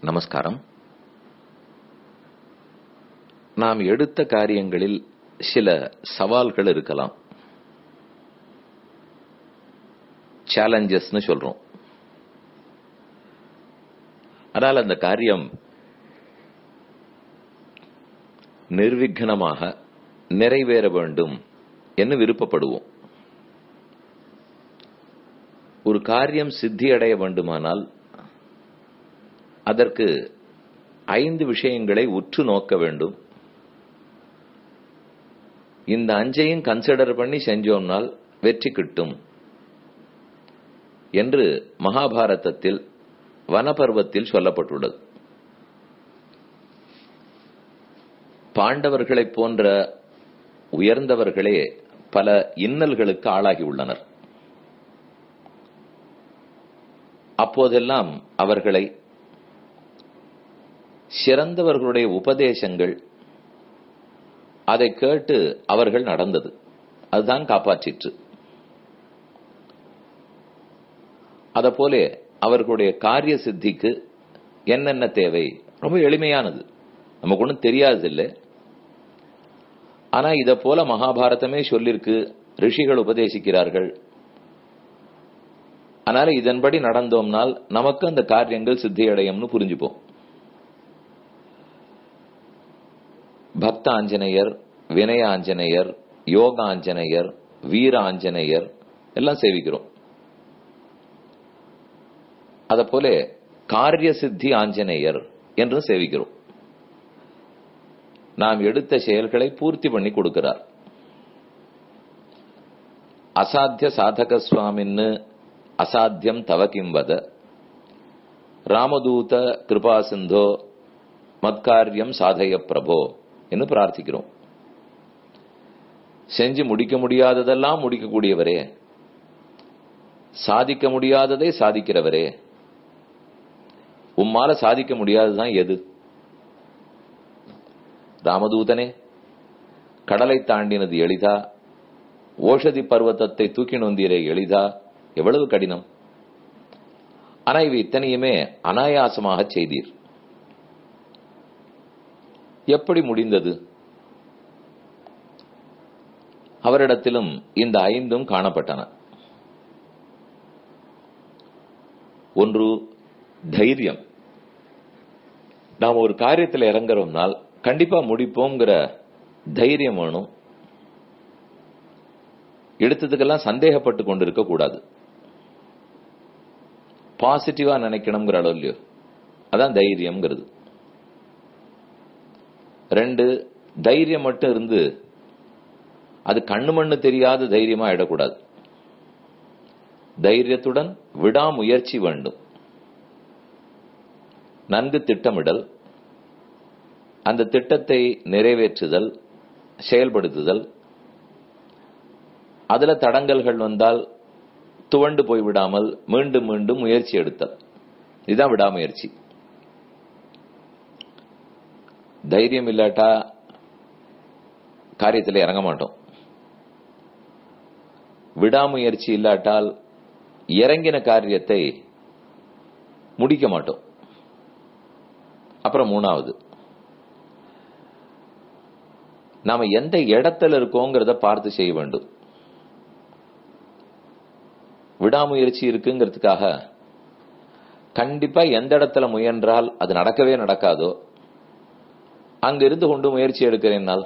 நமஸ்காரம். நாம் எடுத்த காரியங்களில் சில சவால்கள் இருக்கலாம். சேலஞ்சஸ்னு சொல்றோம். ஆனால் அந்த காரியம் நிர்விக்னமாக நிறைவேற வேண்டும் என்று விருப்பப்படுவோம். ஒரு காரியம் சித்தி அடைய வேண்டுமானால் அதற்கு 5 விஷயங்களை உற்று நோக்க வேண்டும். இந்த 5ஐயும் கன்சிடர் பண்ணி செஞ்சோம்னால் வெற்றி கிட்டும் என்று மகாபாரதத்தில் வனபர்வத்தில் சொல்லப்பட்டுள்ளது. பாண்டவர்களைப் போன்ற உயர்ந்தவர்களே பல இன்னல்களுக்கு ஆளாகியுள்ளனர். அப்போதெல்லாம் அவர்களை சிறந்தவர்களுடைய உபதேசங்கள் அதை கேட்டு அவர்கள் நடந்தது, அதுதான் காப்பாற்றிற்று. அதபோல அவர்களுடைய காரிய சித்திக்கு என்னென்ன தேவை ரொம்ப எளிமையானது, நமக்கு ஒன்றும் தெரியாததில்லை. ஆனா இத போல மகாபாரதமே சொல்லிருக்கு, ரிஷிகள் உபதேசிக்கிறார்கள். அதனால இதன்படி நடந்தோம்னால் நமக்கு அந்த காரியங்கள் சித்தியடையும்னு புரிஞ்சுப்போம். பக்த ஆஞ்சநேயர், வினய ஆஞ்சநேயர், யோக ஆஞ்சநேயர், வீர ஆஞ்சநேயர் எல்லாம் சேவிக்கிறோம். அதபோல காரிய சித்தி ஆஞ்சநேயர் என்றும் சேவிக்கிறோம். நாம் எடுத்த செயல்களை பூர்த்தி பண்ணி கொடுக்கிறார். அசாத்திய சாதக சுவாமின்னு அசாத்தியம் தவ கிம்வத ராமதூத கிருபா சிந்தோ மத்காரியம் சாதய பிரபோ என்று பிரார்த்திக்கிறோம். செஞ்சு முடிக்க முடியாததெல்லாம் முடிக்கக்கூடியவரே, சாதிக்க முடியாததை சாதிக்கிறவரே, உம்மால சாதிக்க முடியாததுதான் எது? ராமதூதனே, கடலை தாண்டினது எளிதா? ஓஷதி பர்வத்தத்தை தூக்கி நொந்தீரே எளிதா? எவ்வளவு கடினம்! ஆனா இவை இத்தனையுமே அனாயாசமாக செய்தீர். எப்படி முடிந்தது? அவரிடத்திலும் இந்த 5ம் காணப்பட்டன. ஒன்று தைரியம். நாம் ஒரு காரியத்தில் இறங்குறோம்னால் கண்டிப்பா முடிப்போங்கிற தைரியம் வேணும். எடுத்ததுக்கெல்லாம் சந்தேகப்பட்டு கொண்டிருக்க கூடாது. பாசிட்டிவா நினைக்கணுங்கிற அளவு இல்லையோ, அதான் தைரியம்ங்கிறது. 2, தைரியம் மட்டும் இருந்து அது கண்ணு மண்ணு தெரியாத தைரியமா ஆயிடக்கூடாது. தைரியத்துடன் விடாமுயற்சி வேண்டும். நன்கு திட்டமிடல், அந்த திட்டத்தை நிறைவேற்றுதல், செயல்படுத்துதல். அதுல தடங்கல்கள் வந்தால் துவண்டு போய்விடாமல் மீண்டும் மீண்டும் முயற்சி எடுத்தல், இதுதான் விடாமுயற்சி. தைரியம் இல்லாட்டா காரியத்தில் இறங்க மாட்டோம். விடாமுயற்சி இல்லாட்டால் இறங்கின காரியத்தை முடிக்க மாட்டோம். அப்புறம் 3வது, நாம எந்த இடத்துல இருக்கோங்கிறத பார்த்து செய்ய வேண்டும். விடாமுயற்சி இருக்குங்கிறதுக்காக கண்டிப்பா எந்த இடத்துல முயன்றால் அது நடக்கவே நடக்காதோ அங்க இருந்து கொண்டு முயற்சி எடுக்கிறேன்னால்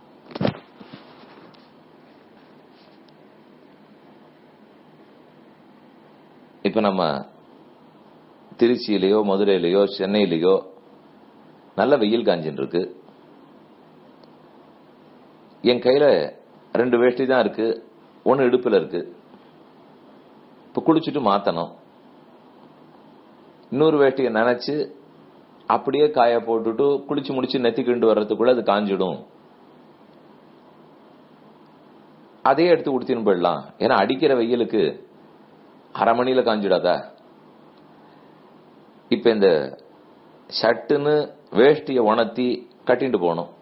இப்ப நம்ம திருச்சியிலேயோ மதுரையிலேயோ சென்னையிலேயோ நல்ல வெயில் காஞ்சின்னு இருக்கு. என் கையில 2 வேஷ்டி தான் இருக்கு, 1 இடுப்புல இருக்கு. இப்ப குளிச்சுட்டு மாத்தணும். இன்னொரு வேஷ்டியை நினைச்சு அப்படியே காய போட்டுட்டு குளிச்சு முடிச்சு நெத்திக்கிண்டு வர்றதுக்குள்ள அது காஞ்சிடும். அதே எடுத்து உடுத்தின்னு போயிடலாம். ஏன்னா அடிக்கிற வெயிலுக்கு 1/2 மணியில காஞ்சிடாதா? இப்ப இந்த ஷர்ட்டுன்னு வேஷ்டியை உணர்த்தி கட்டிட்டு போகணும்.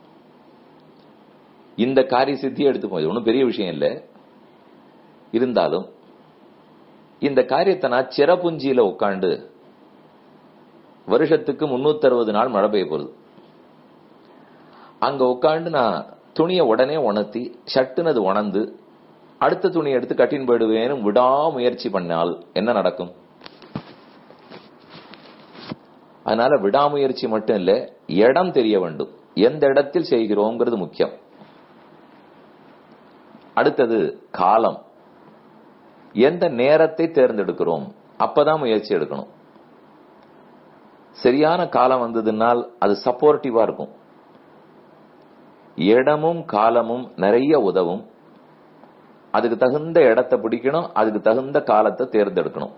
இந்த காரிய சித்தியை எடுத்து போய் ஒன்றும் பெரிய விஷயம் இல்லை. இருந்தாலும் இந்த காரியத்தை நான் சிறப்புஞ்சியில உட்காந்து வருஷத்துக்கு 360 நாள் மழை பெய்ய போகுது. அங்க உட்காந்து நான் துணியை உடனே உணர்த்தி சட்டுன்னு அது உணர்ந்து அடுத்த துணியை எடுத்து கட்டின்னு போயிடுவேன்னு விடாமுயற்சி பண்ணால் என்ன நடக்கும்? அதனால விடாமுயற்சி மட்டும் இல்ல, இடம் தெரிய வேண்டும். எந்த இடத்தில் செய்கிறோம்ங்கிறது முக்கியம். அடுத்தது காலம். எந்த நேரத்தை தேர்ந்தெடுக்கிறோம், அப்பதான் முயற்சி எடுக்கணும். சரியான காலம் வந்ததுனால் அது சப்போர்ட்டிவா இருக்கும். இடமும் காலமும் நிறைய உதவும். அதுக்கு தகுந்த இடத்தை பிடிக்கணும், அதுக்கு தகுந்த காலத்தை தேர்ந்தெடுக்கணும்.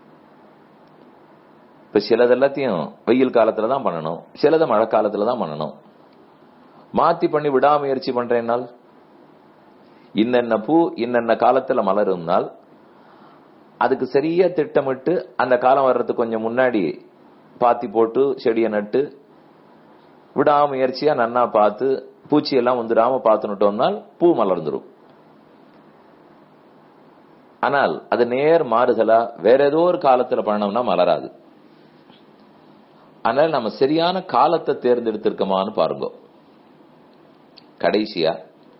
இப்ப சிலது எல்லாத்தையும் வெயில் காலத்துலதான் பண்ணணும், சிலதை மழை காலத்துலதான் பண்ணணும். மாத்தி பண்ணி விடாமுயற்சி பண்றேன்னால் இன்னென்ன பூ இன்னென்ன காலத்துல மலரும்னால் அதுக்கு சரியா திட்டமிட்டு அந்த காலம் வர்றதுக்கு கொஞ்சம் முன்னாடி பாத்தி போட்டு செடியை நட்டு விடாமுயற்சியா நன்னா பார்த்து பூச்சி எல்லாம் வந்துடாம பார்த்துட்டோம்னால் பூ மலர்ந்துடும். ஆனால் அது நேர் மாறுதலா வேற ஏதோ ஒரு காலத்துல பண்ணோம்னா மலராது. அதனால நம்ம சரியான காலத்தை தேர்ந்தெடுத்திருக்கோமான்னு பாருங்க. கடைசியா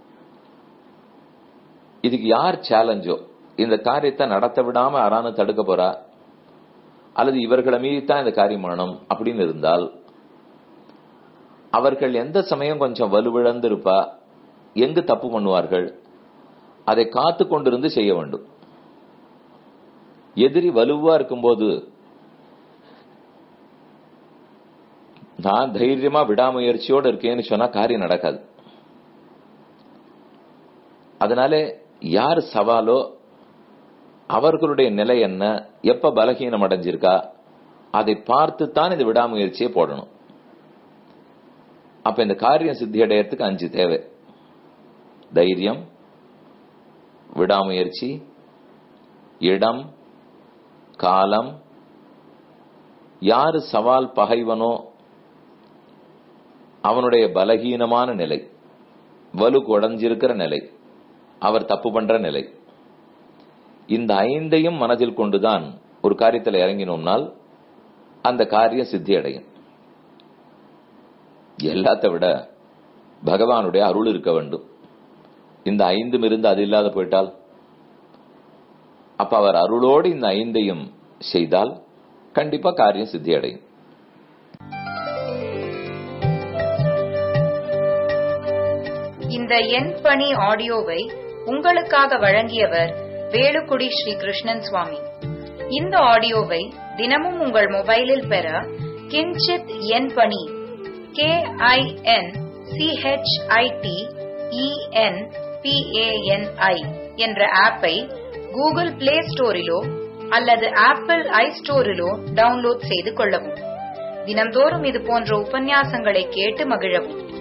இதுக்கு யார் சேலஞ்சோ, இந்த காரியத்தை நடத்த விடாம யாரானு தடுக்க போறா அல்லது இவர்களை மீறித்தான் இந்த காரியம் பண்ணணும் அப்படின்னு இருந்தால் அவர்கள் எந்த சமயம் கொஞ்சம் வலுவிழந்து இருப்பா, எங்கு தப்பு பண்ணுவார்கள், அதை காத்து கொண்டிருந்து செய்ய வேண்டும். எதிரி வலுவா இருக்கும்போது நான் தைரியமா விடாமுயற்சியோடு இருக்கேன்னு சொன்னா காரியம் நடக்காது. அதனால யார் சவாலோ அவர்களுடைய நிலை என்ன, எப்ப பலகீனம் அடைஞ்சிருக்கா அதை பார்த்துத்தான் இந்த விடாமுயற்சியை போடணும். அப்ப இந்த காரியம் சித்தி அடையறதுக்கு 5 தேவை. தைரியம், விடாமுயற்சி, இடம், காலம், யாரு சவால் பகைவனோ அவனுடைய பலகீனமான நிலை, வலு உடைஞ்சிருக்கிற நிலை, அவர் தப்பு பண்ற நிலை. இந்த 5ஐயும் மனதில் கொண்டுதான் ஒரு காரியத்தில் இறங்கினோம்னால் அந்த காரியம் சித்தி அடையும். எல்லாத்த விட பகவானுடைய அருள் இருக்க வேண்டும். இந்த 5ம் இருந்து அது இல்லாத போயிட்டால் அப்ப அவர் அருளோடு இந்த 5ஐயும் செய்தால் கண்டிப்பா காரியம் சித்தி அடையும். இந்த என் பணி ஆடியோவை உங்களுக்காக வழங்கியவர் வேலுக்குடி ஸ்ரீ கிருஷ்ணன் சுவாமி. இந்த ஆடியோவை தினமும் உங்கள் மொபைலில் பெற கிஞ்சித் என் பணி KINCHITENPANI என்ற ஆப்பை கூகுள் பிளே ஸ்டோரிலோ அல்லது ஆப்பிள் ஐ ஸ்டோரிலோ டவுன்லோட் செய்து கொள்ளவும். தினம்தோறும் இது போன்ற உபன்யாசங்களை கேட்டு மகிழவும்.